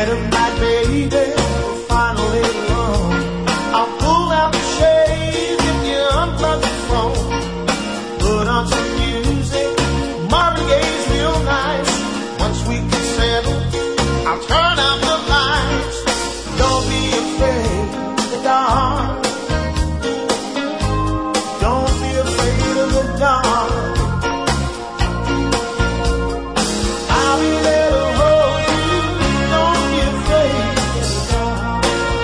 dead of night, baby, finally alone. I'll pull out the shade if you unplug the phone. Put on some music, Marvin Gaye's real nice. Once we can settle, I'll turn out the lights. Don't be afraid of the dark. Don't be afraid of the dark. I'll be there to hold you. Don't be afraid of the dark.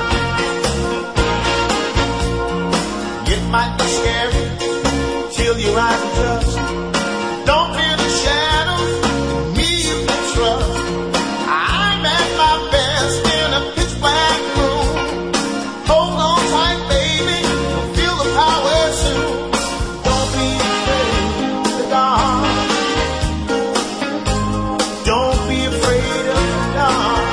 It might be scary till your eyes adjust. Don't fear the shadows, me you can trust. I'm at my best in a pitch black room. Hold on tight, baby, feel the power soon. Don't be afraid of the dark. Don't be afraid of the dark.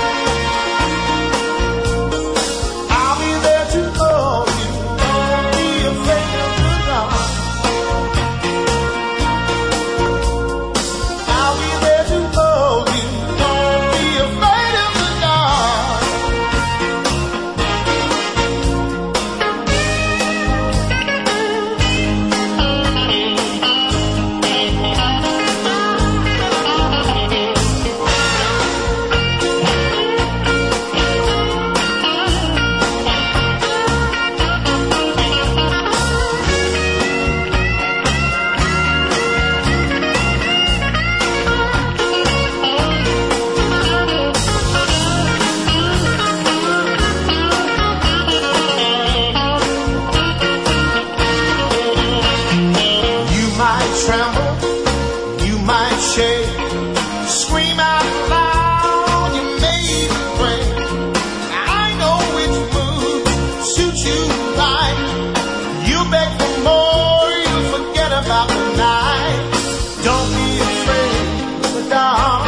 I'll be there to hold you. Don't be afraid of the dark. I'll be there to hold you. Don't be afraid of the dark. You might tremble, you might shake, scream out loud, you may even break. I know which mood suits you right. You beg for more, you forget about the night. Don't be afraid of the dark.